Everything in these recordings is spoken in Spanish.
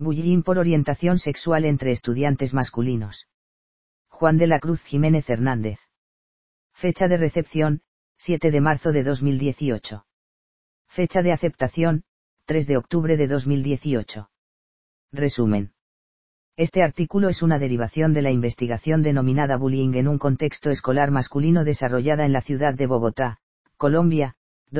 Bullying por orientación sexual entre estudiantes masculinos. Juan de la Cruz Jiménez Hernández. Fecha de recepción, 7 de marzo de 2018. Fecha de aceptación, 3 de octubre de 2018. Resumen. Este artículo es una derivación de la investigación denominada Bullying en un contexto escolar masculino desarrollada en la ciudad de Bogotá, Colombia,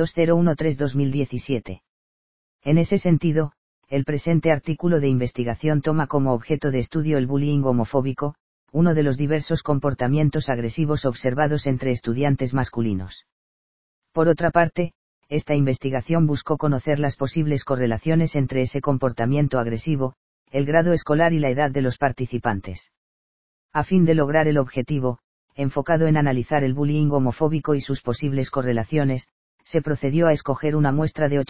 2013-2017. En ese sentido, el presente artículo de investigación toma como objeto de estudio el bullying homofóbico, uno de los diversos comportamientos agresivos observados entre estudiantes masculinos. Por otra parte, esta investigación buscó conocer las posibles correlaciones entre ese comportamiento agresivo, el grado escolar y la edad de los participantes. A fin de lograr el objetivo, enfocado en analizar el bullying homofóbico y sus posibles correlaciones, se procedió a escoger una muestra de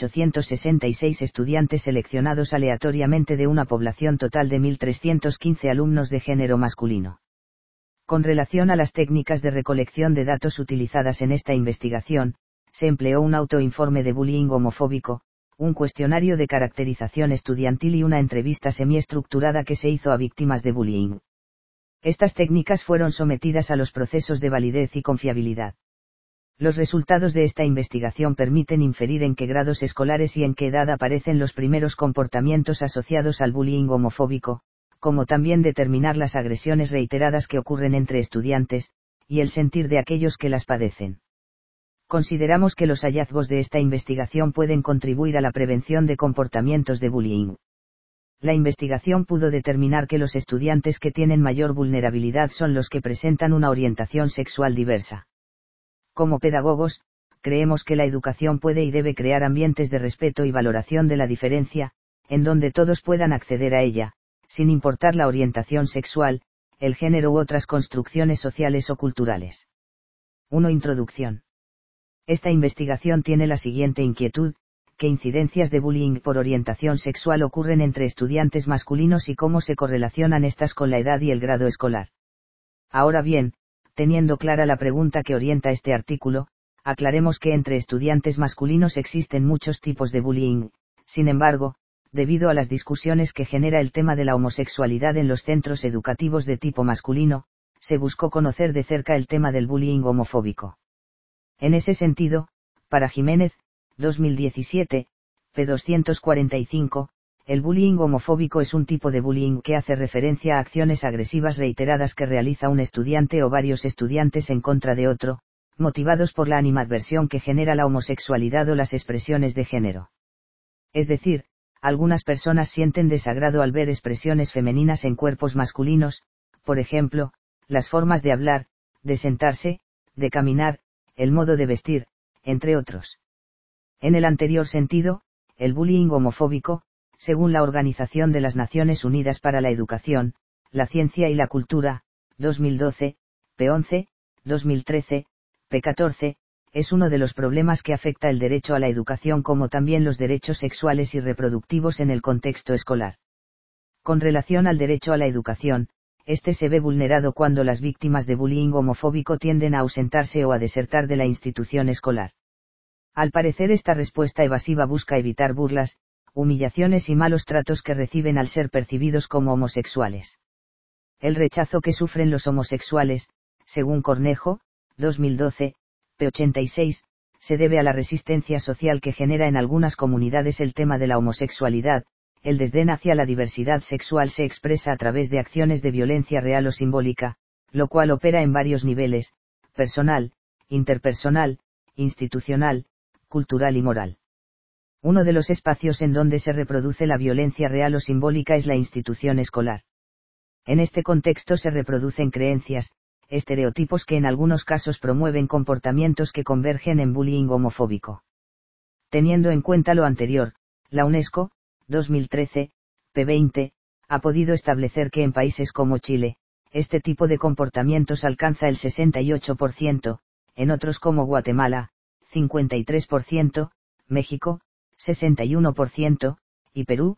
866 estudiantes seleccionados aleatoriamente de una población total de 1.315 alumnos de género masculino. Con relación a las técnicas de recolección de datos utilizadas en esta investigación, se empleó un autoinforme de bullying homofóbico, un cuestionario de caracterización estudiantil y una entrevista semiestructurada que se hizo a víctimas de bullying. Estas técnicas fueron sometidas a los procesos de validez y confiabilidad. Los resultados de esta investigación permiten inferir en qué grados escolares y en qué edad aparecen los primeros comportamientos asociados al bullying homofóbico, como también determinar las agresiones reiteradas que ocurren entre estudiantes, y el sentir de aquellos que las padecen. Consideramos que los hallazgos de esta investigación pueden contribuir a la prevención de comportamientos de bullying. La investigación pudo determinar que los estudiantes que tienen mayor vulnerabilidad son los que presentan una orientación sexual diversa. Como pedagogos, creemos que la educación puede y debe crear ambientes de respeto y valoración de la diferencia, en donde todos puedan acceder a ella, sin importar la orientación sexual, el género u otras construcciones sociales o culturales. 1. Introducción. Esta investigación tiene la siguiente inquietud: ¿qué incidencias de bullying por orientación sexual ocurren entre estudiantes masculinos y cómo se correlacionan estas con la edad y el grado escolar? Ahora bien, teniendo clara la pregunta que orienta este artículo, aclaremos que entre estudiantes masculinos existen muchos tipos de bullying. Sin embargo, debido a las discusiones que genera el tema de la homosexualidad en los centros educativos de tipo masculino, se buscó conocer de cerca el tema del bullying homofóbico. En ese sentido, para Jiménez, 2017, p. 245, el bullying homofóbico es un tipo de bullying que hace referencia a acciones agresivas reiteradas que realiza un estudiante o varios estudiantes en contra de otro, motivados por la animadversión que genera la homosexualidad o las expresiones de género. Es decir, algunas personas sienten desagrado al ver expresiones femeninas en cuerpos masculinos, por ejemplo, las formas de hablar, de sentarse, de caminar, el modo de vestir, entre otros. En el anterior sentido, el bullying homofóbico, según la Organización de las Naciones Unidas para la Educación, la Ciencia y la Cultura, 2012, p. 11, 2013, p. 14, es uno de los problemas que afecta el derecho a la educación como también los derechos sexuales y reproductivos en el contexto escolar. Con relación al derecho a la educación, este se ve vulnerado cuando las víctimas de bullying homofóbico tienden a ausentarse o a desertar de la institución escolar. Al parecer esta respuesta evasiva busca evitar burlas, humillaciones y malos tratos que reciben al ser percibidos como homosexuales. El rechazo que sufren los homosexuales, según Cornejo, 2012, p. 86, se debe a la resistencia social que genera en algunas comunidades el tema de la homosexualidad. El desdén hacia la diversidad sexual se expresa a través de acciones de violencia real o simbólica, lo cual opera en varios niveles: personal, interpersonal, institucional, cultural y moral. Uno de los espacios en donde se reproduce la violencia real o simbólica es la institución escolar. En este contexto se reproducen creencias, estereotipos que en algunos casos promueven comportamientos que convergen en bullying homofóbico. Teniendo en cuenta lo anterior, la UNESCO, 2013, p. 20, ha podido establecer que en países como Chile, este tipo de comportamientos alcanza el 68%, en otros como Guatemala, 53%, México, 61%, y Perú,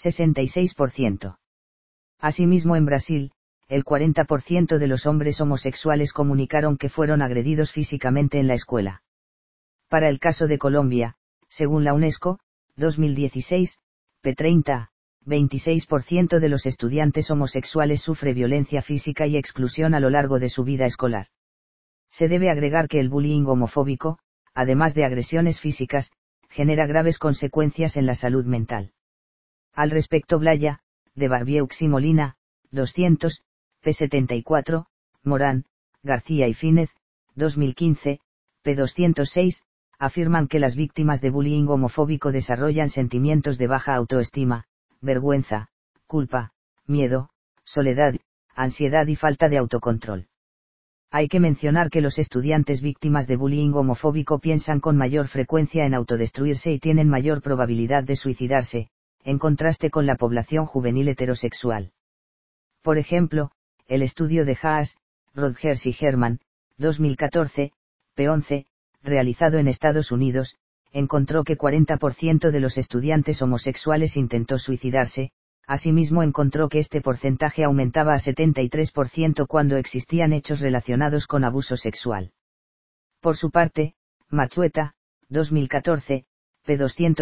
66%. Asimismo en Brasil, el 40% de los hombres homosexuales comunicaron que fueron agredidos físicamente en la escuela. Para el caso de Colombia, según la UNESCO, 2016, p. 30, 26% de los estudiantes homosexuales sufre violencia física y exclusión a lo largo de su vida escolar. Se debe agregar que el bullying homofóbico, además de agresiones físicas, genera graves consecuencias en la salud mental. Al respecto Blaya, de Barbieux y Molina, 200, p. 74, Morán, García y Fínez, 2015, p. 206, afirman que las víctimas de bullying homofóbico desarrollan sentimientos de baja autoestima, vergüenza, culpa, miedo, soledad, ansiedad y falta de autocontrol. Hay que mencionar que los estudiantes víctimas de bullying homofóbico piensan con mayor frecuencia en autodestruirse y tienen mayor probabilidad de suicidarse, en contraste con la población juvenil heterosexual. Por ejemplo, el estudio de Haas, Rodgers y Herman, 2014, p. 11, realizado en Estados Unidos, encontró que 40% de los estudiantes homosexuales intentó suicidarse. Asimismo encontró que este porcentaje aumentaba a 73% cuando existían hechos relacionados con abuso sexual. Por su parte, Machueta, 2014, p.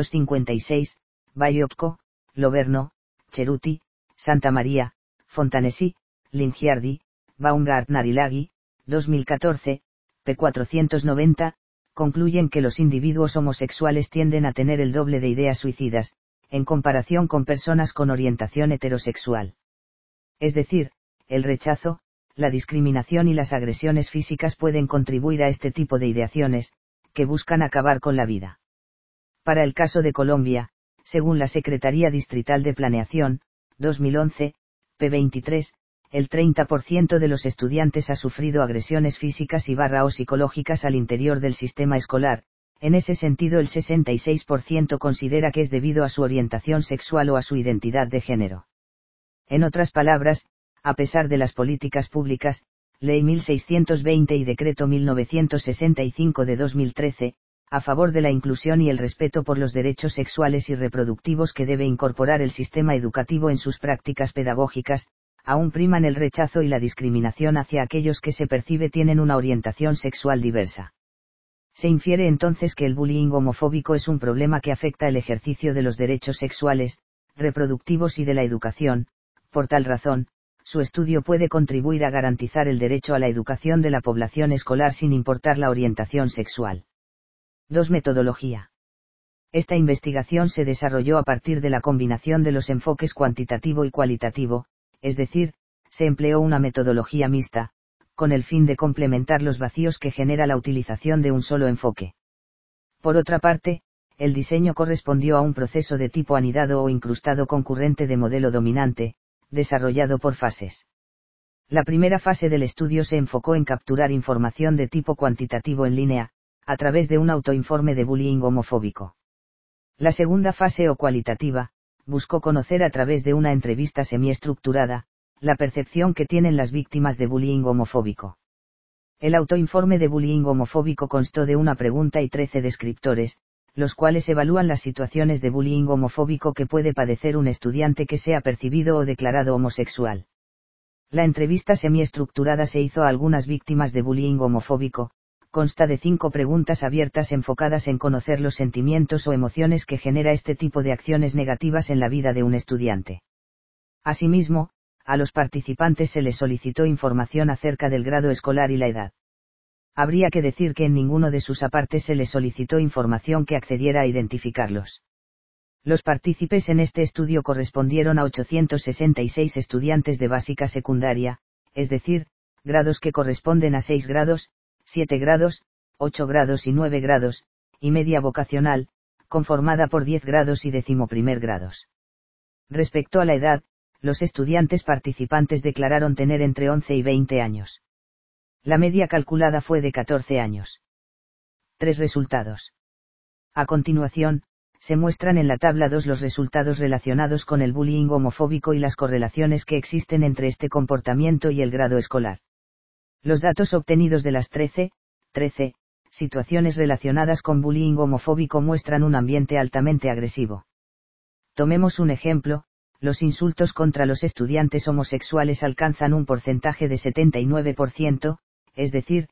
256, Baiocco, Loverno, Ceruti, Santa María, Fontanesi, Lingiardi, Baumgartner y Laghi, 2014, p. 490, concluyen que los individuos homosexuales tienden a tener el doble de ideas suicidas, en comparación con personas con orientación heterosexual. Es decir, el rechazo, la discriminación y las agresiones físicas pueden contribuir a este tipo de ideaciones, que buscan acabar con la vida. Para el caso de Colombia, según la Secretaría Distrital de Planeación, 2011, p. 23, el 30% de los estudiantes ha sufrido agresiones físicas o psicológicas al interior del sistema escolar. En ese sentido el 66% considera que es debido a su orientación sexual o a su identidad de género. En otras palabras, a pesar de las políticas públicas, Ley 1620 y Decreto 1965 de 2013, a favor de la inclusión y el respeto por los derechos sexuales y reproductivos que debe incorporar el sistema educativo en sus prácticas pedagógicas, aún priman el rechazo y la discriminación hacia aquellos que se percibe tienen una orientación sexual diversa. Se infiere entonces que el bullying homofóbico es un problema que afecta el ejercicio de los derechos sexuales, reproductivos y de la educación. Por tal razón, su estudio puede contribuir a garantizar el derecho a la educación de la población escolar sin importar la orientación sexual. 2. Metodología. Esta investigación se desarrolló a partir de la combinación de los enfoques cuantitativo y cualitativo, es decir, se empleó una metodología mixta, con el fin de complementar los vacíos que genera la utilización de un solo enfoque. Por otra parte, el diseño correspondió a un proceso de tipo anidado o incrustado concurrente de modelo dominante, desarrollado por fases. La primera fase del estudio se enfocó en capturar información de tipo cuantitativo en línea, a través de un autoinforme de bullying homofóbico. La segunda fase o cualitativa, buscó conocer a través de una entrevista semiestructurada, la percepción que tienen las víctimas de bullying homofóbico. El autoinforme de bullying homofóbico constó de una pregunta y 13 descriptores, los cuales evalúan las situaciones de bullying homofóbico que puede padecer un estudiante que sea percibido o declarado homosexual. La entrevista semiestructurada se hizo a algunas víctimas de bullying homofóbico, consta de 5 preguntas abiertas enfocadas en conocer los sentimientos o emociones que genera este tipo de acciones negativas en la vida de un estudiante. Asimismo, a los participantes se les solicitó información acerca del grado escolar y la edad. Habría que decir que en ninguno de sus apartes se les solicitó información que accediera a identificarlos. Los partícipes en este estudio correspondieron a 866 estudiantes de básica secundaria, es decir, grados que corresponden a 6 grados, 7 grados, 8 grados y 9 grados, y media vocacional, conformada por 10 grados y 11º grados. Respecto a la edad, los estudiantes participantes declararon tener entre 11 y 20 años. La media calculada fue de 14 años. 3 resultados. A continuación, se muestran en la tabla 2 los resultados relacionados con el bullying homofóbico y las correlaciones que existen entre este comportamiento y el grado escolar. Los datos obtenidos de las 13 situaciones relacionadas con bullying homofóbico muestran un ambiente altamente agresivo. Tomemos un ejemplo. Los insultos contra los estudiantes homosexuales alcanzan un porcentaje de 79%, es decir,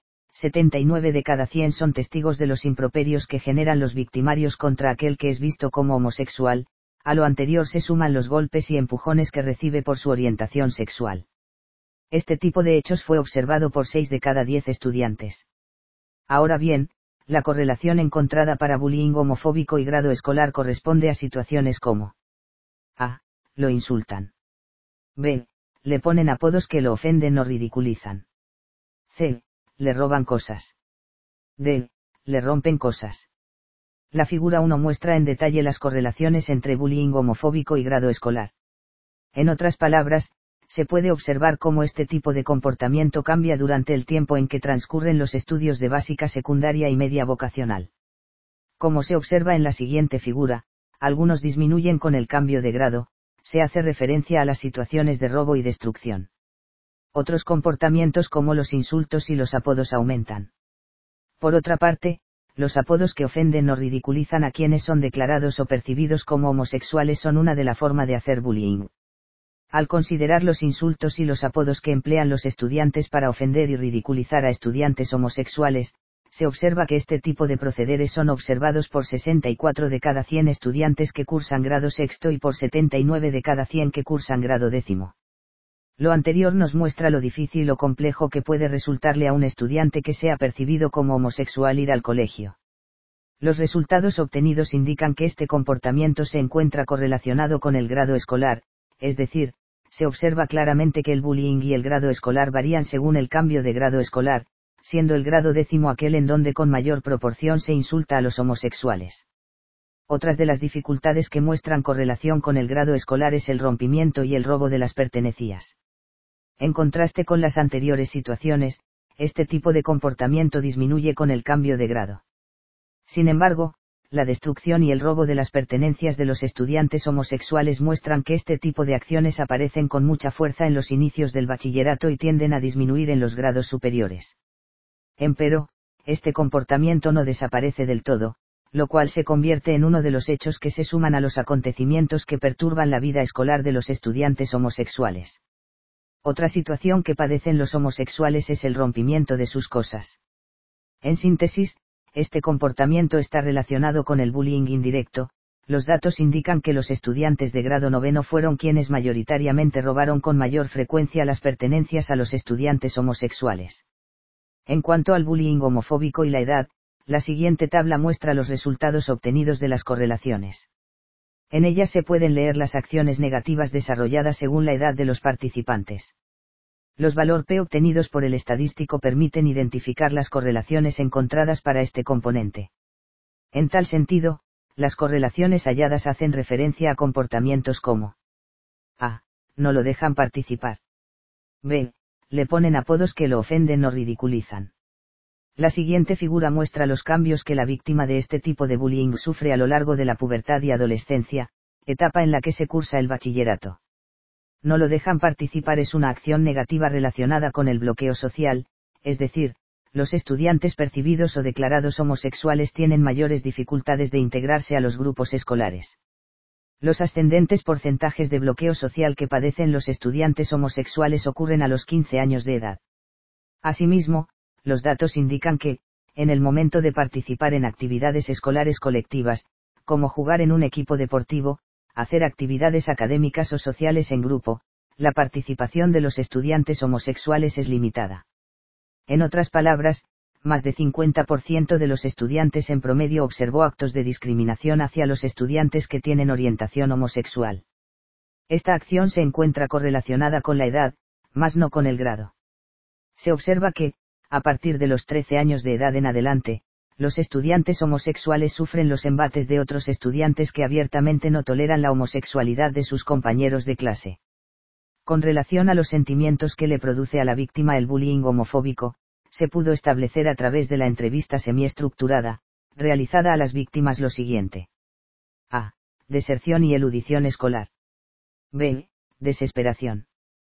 79 de cada 100 son testigos de los improperios que generan los victimarios contra aquel que es visto como homosexual, A lo anterior se suman los golpes y empujones que recibe por su orientación sexual. Este tipo de hechos fue observado por 6 de cada 10 estudiantes. Ahora bien, la correlación encontrada para bullying homofóbico y grado escolar corresponde a situaciones como: A. Lo insultan. B. Le ponen apodos que lo ofenden o ridiculizan. C. Le roban cosas. D. Le rompen cosas. La figura 1 muestra en detalle las correlaciones entre bullying homofóbico y grado escolar. En otras palabras, se puede observar cómo este tipo de comportamiento cambia durante el tiempo en que transcurren los estudios de básica secundaria y media vocacional. Como se observa en la siguiente figura, algunos disminuyen con el cambio de grado, se hace referencia a las situaciones de robo y destrucción. Otros comportamientos como los insultos y los apodos aumentan. Por otra parte, los apodos que ofenden o ridiculizan a quienes son declarados o percibidos como homosexuales son una de la forma de hacer bullying. Al considerar los insultos y los apodos que emplean los estudiantes para ofender y ridiculizar a estudiantes homosexuales, se observa que este tipo de procederes son observados por 64 de cada 100 estudiantes que cursan grado sexto y por 79 de cada 100 que cursan grado décimo. Lo anterior nos muestra lo difícil o complejo que puede resultarle a un estudiante que sea percibido como homosexual ir al colegio. Los resultados obtenidos indican que este comportamiento se encuentra correlacionado con el grado escolar, es decir, se observa claramente que el bullying y el grado escolar varían según el cambio de grado escolar, siendo el grado décimo aquel en donde con mayor proporción se insulta a los homosexuales. Otras de las dificultades que muestran correlación con el grado escolar es el rompimiento y el robo de las pertenencias. En contraste con las anteriores situaciones, este tipo de comportamiento disminuye con el cambio de grado. Sin embargo, la destrucción y el robo de las pertenencias de los estudiantes homosexuales muestran que este tipo de acciones aparecen con mucha fuerza en los inicios del bachillerato y tienden a disminuir en los grados superiores. Empero, este comportamiento no desaparece del todo, lo cual se convierte en uno de los hechos que se suman a los acontecimientos que perturban la vida escolar de los estudiantes homosexuales. Otra situación que padecen los homosexuales es el rompimiento de sus cosas. En síntesis, este comportamiento está relacionado con el bullying indirecto. Los datos indican que los estudiantes de grado noveno fueron quienes mayoritariamente robaron con mayor frecuencia las pertenencias a los estudiantes homosexuales. En cuanto al bullying homofóbico y la edad, la siguiente tabla muestra los resultados obtenidos de las correlaciones. En ellas se pueden leer las acciones negativas desarrolladas según la edad de los participantes. Los valor P obtenidos por el estadístico permiten identificar las correlaciones encontradas para este componente. En tal sentido, las correlaciones halladas hacen referencia a comportamientos como: A. No lo dejan participar. B. Le ponen apodos que lo ofenden o ridiculizan. La siguiente figura muestra los cambios que la víctima de este tipo de bullying sufre a lo largo de la pubertad y adolescencia, etapa en la que se cursa el bachillerato. No lo dejan participar es una acción negativa relacionada con el bloqueo social, es decir, los estudiantes percibidos o declarados homosexuales tienen mayores dificultades de integrarse a los grupos escolares. Los ascendentes porcentajes de bloqueo social que padecen los estudiantes homosexuales ocurren a los 15 años de edad. Asimismo, los datos indican que, en el momento de participar en actividades escolares colectivas, como jugar en un equipo deportivo, hacer actividades académicas o sociales en grupo, la participación de los estudiantes homosexuales es limitada. En otras palabras, más de 50% de los estudiantes en promedio observó actos de discriminación hacia los estudiantes que tienen orientación homosexual. Esta acción se encuentra correlacionada con la edad, más no con el grado. Se observa que, a partir de los 13 años de edad en adelante, los estudiantes homosexuales sufren los embates de otros estudiantes que abiertamente no toleran la homosexualidad de sus compañeros de clase. Con relación a los sentimientos que le produce a la víctima el bullying homofóbico, se pudo establecer a través de la entrevista semiestructurada, realizada a las víctimas lo siguiente: A. Deserción y eludición escolar. B. Desesperación.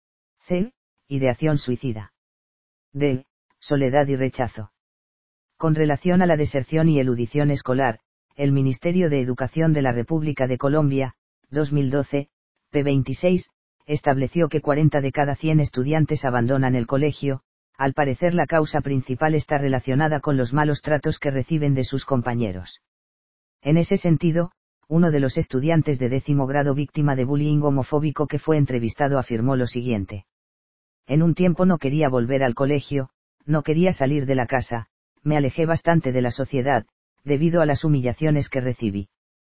C. Ideación suicida. D. Soledad y rechazo. Con relación a la deserción y eludición escolar, el Ministerio de Educación de la República de Colombia, 2012, p. 26, estableció que 40 de cada 100 estudiantes abandonan el colegio. Al parecer la causa principal está relacionada con los malos tratos que reciben de sus compañeros. En ese sentido, uno de los estudiantes de 10º grado víctima de bullying homofóbico que fue entrevistado afirmó lo siguiente. En un tiempo no quería volver al colegio, no quería salir de la casa, me alejé bastante de la sociedad, debido a las humillaciones que recibí.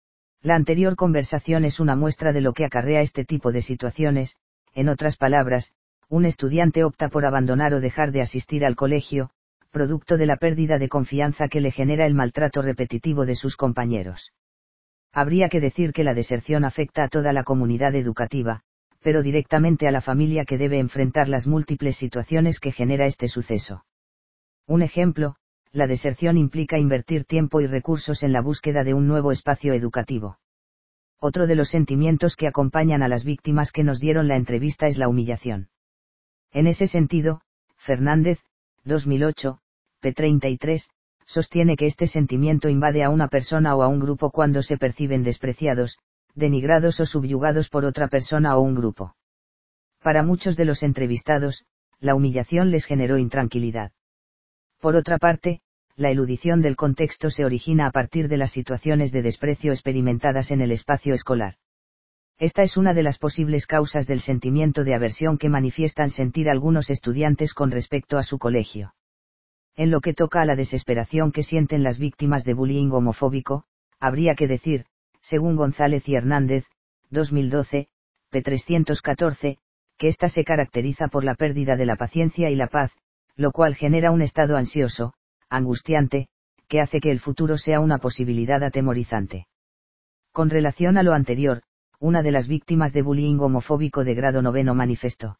La anterior conversación es una muestra de lo que acarrea este tipo de situaciones, en otras palabras, un estudiante opta por abandonar o dejar de asistir al colegio, producto de la pérdida de confianza que le genera el maltrato repetitivo de sus compañeros. Habría que decir que la deserción afecta a toda la comunidad educativa, pero directamente a la familia que debe enfrentar las múltiples situaciones que genera este suceso. Un ejemplo, la deserción implica invertir tiempo y recursos en la búsqueda de un nuevo espacio educativo. Otro de los sentimientos que acompañan a las víctimas que nos dieron la entrevista es la humillación. En ese sentido, Fernández, 2008, p. 33, sostiene que este sentimiento invade a una persona o a un grupo cuando se perciben despreciados, denigrados o subyugados por otra persona o un grupo. Para muchos de los entrevistados, la humillación les generó intranquilidad. Por otra parte, la eludición del contexto se origina a partir de las situaciones de desprecio experimentadas en el espacio escolar. Esta es una de las posibles causas del sentimiento de aversión que manifiestan sentir algunos estudiantes con respecto a su colegio. En lo que toca a la desesperación que sienten las víctimas de bullying homofóbico, habría que decir, según González y Hernández, 2012, p. 314, que ésta se caracteriza por la pérdida de la paciencia y la paz, lo cual genera un estado ansioso, angustiante, que hace que el futuro sea una posibilidad atemorizante. Con relación a lo anterior, una de las víctimas de bullying homofóbico de grado 9 manifestó: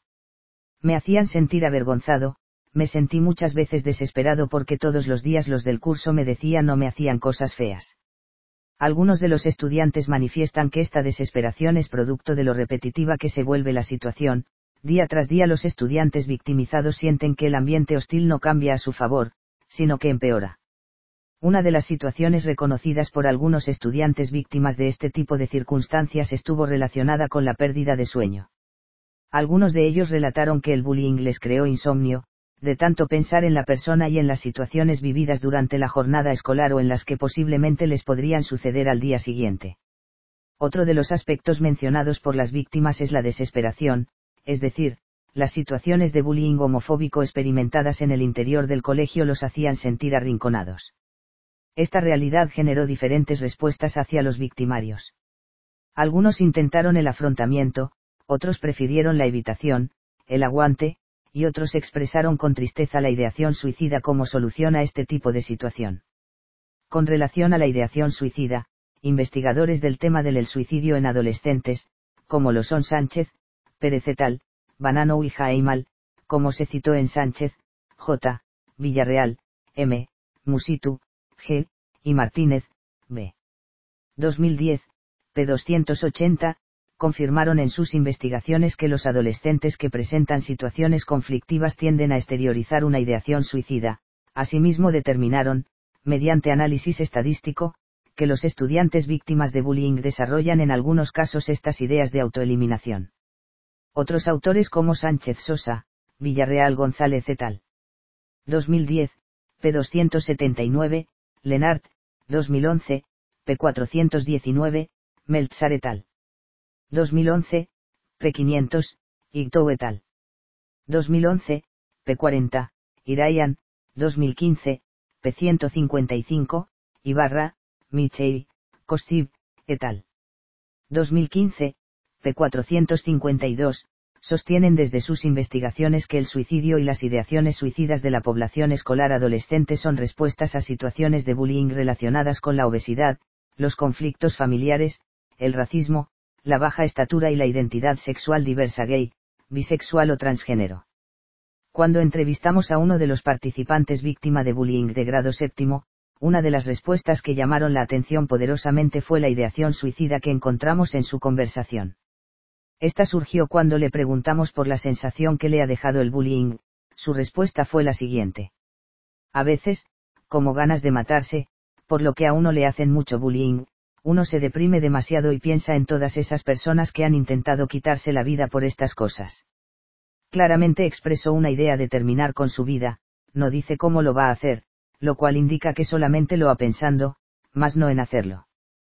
me hacían sentir avergonzado, me sentí muchas veces desesperado porque todos los días los del curso me decían o me hacían cosas feas. Algunos de los estudiantes manifiestan que esta desesperación es producto de lo repetitiva que se vuelve la situación. Día tras día los estudiantes victimizados sienten que el ambiente hostil no cambia a su favor, sino que empeora. Una de las situaciones reconocidas por algunos estudiantes víctimas de este tipo de circunstancias estuvo relacionada con la pérdida de sueño. Algunos de ellos relataron que el bullying les creó insomnio, de tanto pensar en la persona y en las situaciones vividas durante la jornada escolar o en las que posiblemente les podrían suceder al día siguiente. Otro de los aspectos mencionados por las víctimas es la desesperación, es decir, las situaciones de bullying homofóbico experimentadas en el interior del colegio los hacían sentir arrinconados. Esta realidad generó diferentes respuestas hacia los victimarios. Algunos intentaron el afrontamiento, otros prefirieron la evitación, el aguante, y otros expresaron con tristeza la ideación suicida como solución a este tipo de situación. Con relación a la ideación suicida, investigadores del tema del suicidio en adolescentes, como lo son Sánchez, Pérez et al., Banano y Jaimal, como se citó en Sánchez, J., Villarreal, M., Musitu, G., y Martínez, B. 2010, p. 280, confirmaron en sus investigaciones que los adolescentes que presentan situaciones conflictivas tienden a exteriorizar una ideación suicida. Asimismo determinaron, mediante análisis estadístico, que los estudiantes víctimas de bullying desarrollan en algunos casos estas ideas de autoeliminación. Otros autores como Sánchez Sosa, Villarreal González et al. 2010, p. 279, Lenart, 2011, p. 419, Meltzar et al. 2011, p. 500, Igtou et al. 2011, p. 40, Irayan, 2015, p. 155, Ibarra, Michei, Kostib, et al. 2015, p. 452, sostienen desde sus investigaciones que el suicidio y las ideaciones suicidas de la población escolar adolescente son respuestas a situaciones de bullying relacionadas con la obesidad, los conflictos familiares, el racismo, la baja estatura y la identidad sexual diversa gay, bisexual o transgénero. Cuando entrevistamos a uno de los participantes víctima de bullying de grado 7, una de las respuestas que llamaron la atención poderosamente fue la ideación suicida que encontramos en su conversación. Esta surgió cuando le preguntamos por la sensación que le ha dejado el bullying. Su respuesta fue la siguiente: a veces, como ganas de matarse, por lo que a uno le hacen mucho bullying, uno se deprime demasiado y piensa en todas esas personas que han intentado quitarse la vida por estas cosas. Claramente expresó una idea de terminar con su vida, no dice cómo lo va a hacer, lo cual indica que solamente lo ha pensando, mas no en hacerlo.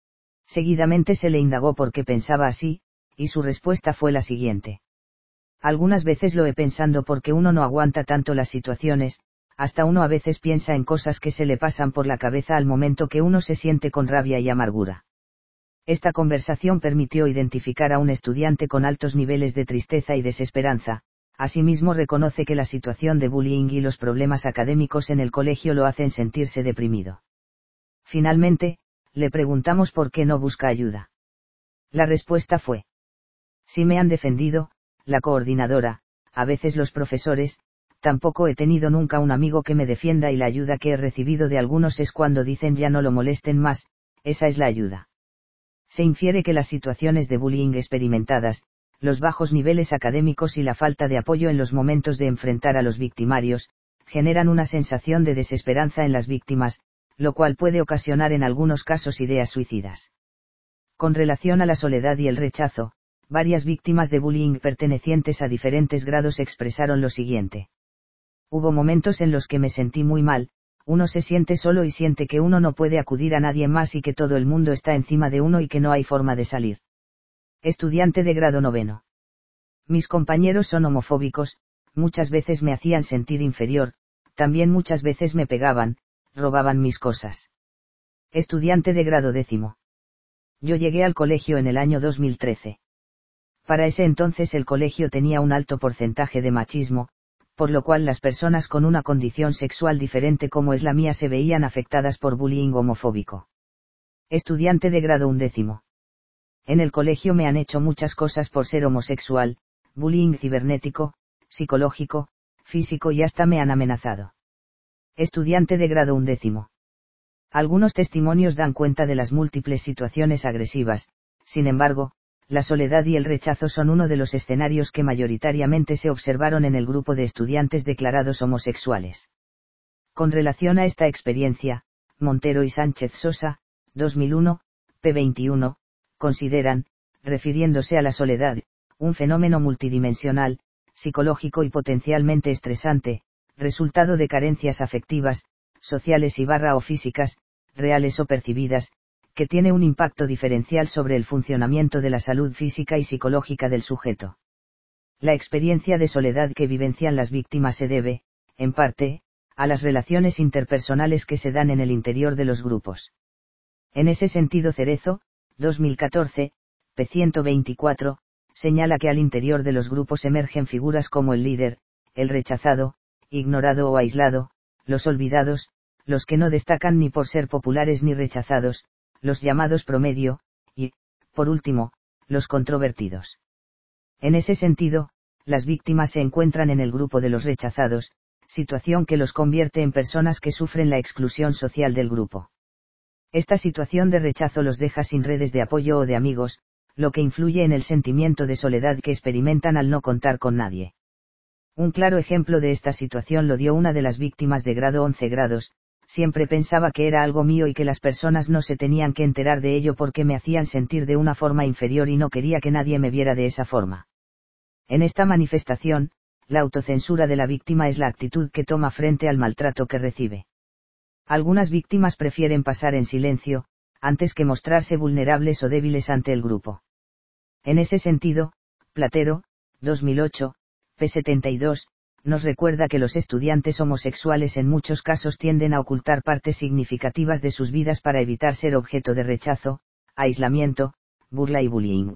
Seguidamente se le indagó por qué pensaba así, y su respuesta fue la siguiente. Algunas veces lo he pensando porque uno no aguanta tanto las situaciones, hasta uno a veces piensa en cosas que se le pasan por la cabeza al momento que uno se siente con rabia y amargura. Esta conversación permitió identificar a un estudiante con altos niveles de tristeza y desesperanza. Asimismo reconoce que la situación de bullying y los problemas académicos en el colegio lo hacen sentirse deprimido. Finalmente, le preguntamos por qué no busca ayuda. La respuesta fue: si me han defendido, la coordinadora, a veces los profesores, tampoco he tenido nunca un amigo que me defienda y la ayuda que he recibido de algunos es cuando dicen ya no lo molesten más, esa es la ayuda. Se infiere que las situaciones de bullying experimentadas, los bajos niveles académicos y la falta de apoyo en los momentos de enfrentar a los victimarios, generan una sensación de desesperanza en las víctimas, lo cual puede ocasionar en algunos casos ideas suicidas. Con relación a la soledad y el rechazo, varias víctimas de bullying pertenecientes a diferentes grados expresaron lo siguiente. Hubo momentos en los que me sentí muy mal, uno se siente solo y siente que uno no puede acudir a nadie más y que todo el mundo está encima de uno y que no hay forma de salir. Estudiante de grado 9. Mis compañeros son homofóbicos, muchas veces me hacían sentir inferior, también muchas veces me pegaban, robaban mis cosas. Estudiante de grado 10. Yo llegué al colegio en el año 2013. Para ese entonces el colegio tenía un alto porcentaje de machismo, por lo cual las personas con una condición sexual diferente como es la mía se veían afectadas por bullying homofóbico. Estudiante de grado 11. En el colegio me han hecho muchas cosas por ser homosexual, bullying cibernético, psicológico, físico y hasta me han amenazado. Estudiante de grado 11. Algunos testimonios dan cuenta de las múltiples situaciones agresivas, sin embargo, la soledad y el rechazo son uno de los escenarios que mayoritariamente se observaron en el grupo de estudiantes declarados homosexuales. Con relación a esta experiencia, Montero y Sánchez Sosa, 2001, p. 21, consideran, refiriéndose a la soledad, un fenómeno multidimensional, psicológico y potencialmente estresante, resultado de carencias afectivas, sociales o físicas, reales o percibidas, que tiene un impacto diferencial sobre el funcionamiento de la salud física y psicológica del sujeto. La experiencia de soledad que vivencian las víctimas se debe, en parte, a las relaciones interpersonales que se dan en el interior de los grupos. En ese sentido Cerezo, 2014, p. 124, señala que al interior de los grupos emergen figuras como el líder, el rechazado, ignorado o aislado, los olvidados, los que no destacan ni por ser populares ni rechazados, los llamados promedio, y, por último, los controvertidos. En ese sentido, las víctimas se encuentran en el grupo de los rechazados, situación que los convierte en personas que sufren la exclusión social del grupo. Esta situación de rechazo los deja sin redes de apoyo o de amigos, lo que influye en el sentimiento de soledad que experimentan al no contar con nadie. Un claro ejemplo de esta situación lo dio una de las víctimas de grado 11 grados. Siempre pensaba que era algo mío y que las personas no se tenían que enterar de ello porque me hacían sentir de una forma inferior y no quería que nadie me viera de esa forma. En esta manifestación, la autocensura de la víctima es la actitud que toma frente al maltrato que recibe. Algunas víctimas prefieren pasar en silencio, antes que mostrarse vulnerables o débiles ante el grupo. En ese sentido, Platero, 2008, p. 72, nos recuerda que los estudiantes homosexuales en muchos casos tienden a ocultar partes significativas de sus vidas para evitar ser objeto de rechazo, aislamiento, burla y bullying.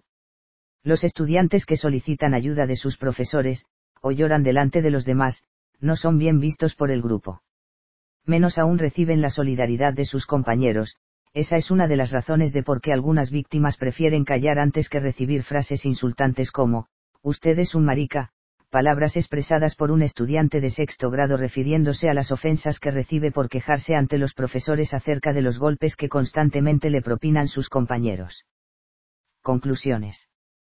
Los estudiantes que solicitan ayuda de sus profesores, o lloran delante de los demás, no son bien vistos por el grupo. Menos aún reciben la solidaridad de sus compañeros. Esa es una de las razones de por qué algunas víctimas prefieren callar antes que recibir frases insultantes como, usted es un marica, palabras expresadas por un estudiante de sexto grado refiriéndose a las ofensas que recibe por quejarse ante los profesores acerca de los golpes que constantemente le propinan sus compañeros. Conclusiones.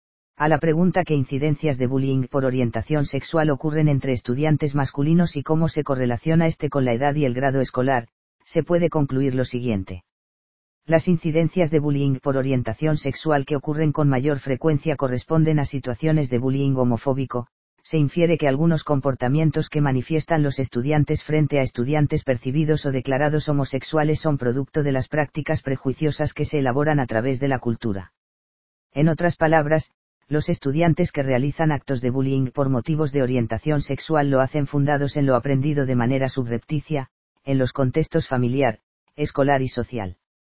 A la pregunta ¿qué incidencias de bullying por orientación sexual ocurren entre estudiantes masculinos y cómo se correlaciona este con la edad y el grado escolar?, se puede concluir lo siguiente. Las incidencias de bullying por orientación sexual que ocurren con mayor frecuencia corresponden a situaciones de bullying homofóbico, se infiere que algunos comportamientos que manifiestan los estudiantes frente a estudiantes percibidos o declarados homosexuales son producto de las prácticas prejuiciosas que se elaboran a través de la cultura. En otras palabras, los estudiantes que realizan actos de bullying por motivos de orientación sexual lo hacen fundados en lo aprendido de manera subrepticia, en los contextos familiar, escolar y social.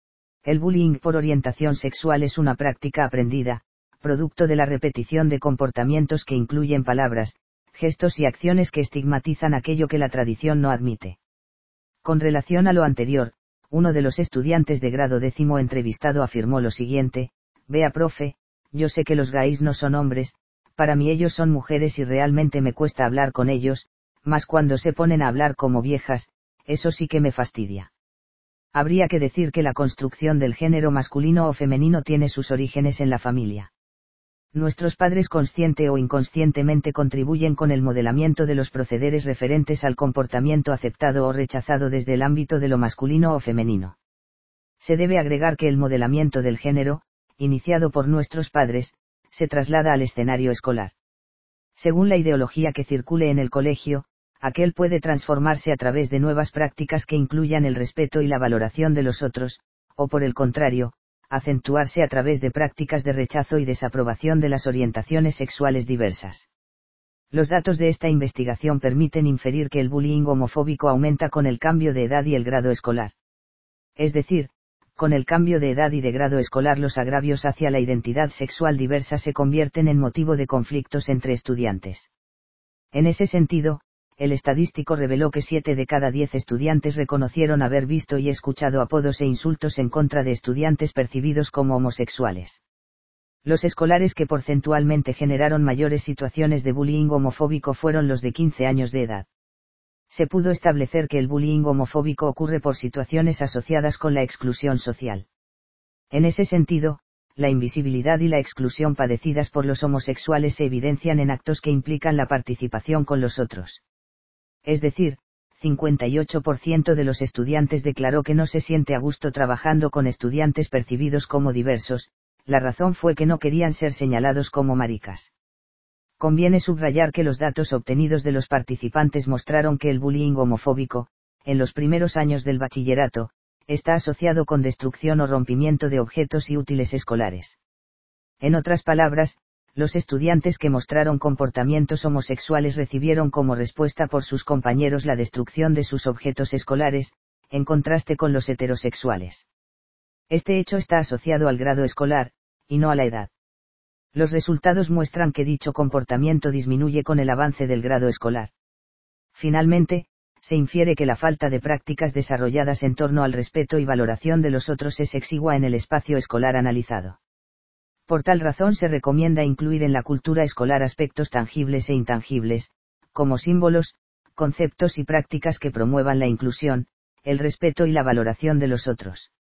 El bullying por orientación sexual es una práctica aprendida, producto de la repetición de comportamientos que incluyen palabras, gestos y acciones que estigmatizan aquello que la tradición no admite. Con relación a lo anterior, uno de los estudiantes de grado 10º entrevistado afirmó lo siguiente: vea profe, yo sé que los gays no son hombres, para mí ellos son mujeres y realmente me cuesta hablar con ellos, mas cuando se ponen a hablar como viejas, eso sí que me fastidia. Habría que decir que la construcción del género masculino o femenino tiene sus orígenes en la familia. Nuestros padres consciente o inconscientemente contribuyen con el modelamiento de los procederes referentes al comportamiento aceptado o rechazado desde el ámbito de lo masculino o femenino. Se debe agregar que el modelamiento del género, iniciado por nuestros padres, se traslada al escenario escolar. Según la ideología que circule en el colegio, aquel puede transformarse a través de nuevas prácticas que incluyan el respeto y la valoración de los otros, o por el contrario, acentuarse a través de prácticas de rechazo y desaprobación de las orientaciones sexuales diversas. Los datos de esta investigación permiten inferir que el bullying homofóbico aumenta con el cambio de edad y el grado escolar. Es decir, con el cambio de edad y de grado escolar los agravios hacia la identidad sexual diversa se convierten en motivo de conflictos entre estudiantes. En ese sentido, el estadístico reveló que 7 de cada 10 estudiantes reconocieron haber visto y escuchado apodos e insultos en contra de estudiantes percibidos como homosexuales. Los escolares que porcentualmente generaron mayores situaciones de bullying homofóbico fueron los de 15 años de edad. Se pudo establecer que el bullying homofóbico ocurre por situaciones asociadas con la exclusión social. En ese sentido, la invisibilidad y la exclusión padecidas por los homosexuales se evidencian en actos que implican la participación con los otros. Es decir, 58% de los estudiantes declaró que no se siente a gusto trabajando con estudiantes percibidos como diversos, la razón fue que no querían ser señalados como maricas. Conviene subrayar que los datos obtenidos de los participantes mostraron que el bullying homofóbico, en los primeros años del bachillerato, está asociado con destrucción o rompimiento de objetos y útiles escolares. En otras palabras, los estudiantes que mostraron comportamientos homosexuales recibieron como respuesta por sus compañeros la destrucción de sus objetos escolares, en contraste con los heterosexuales. Este hecho está asociado al grado escolar, y no a la edad. Los resultados muestran que dicho comportamiento disminuye con el avance del grado escolar. Finalmente, se infiere que la falta de prácticas desarrolladas en torno al respeto y valoración de los otros es exigua en el espacio escolar analizado. Por tal razón se recomienda incluir en la cultura escolar aspectos tangibles e intangibles, como símbolos, conceptos y prácticas que promuevan la inclusión, el respeto y la valoración de los otros.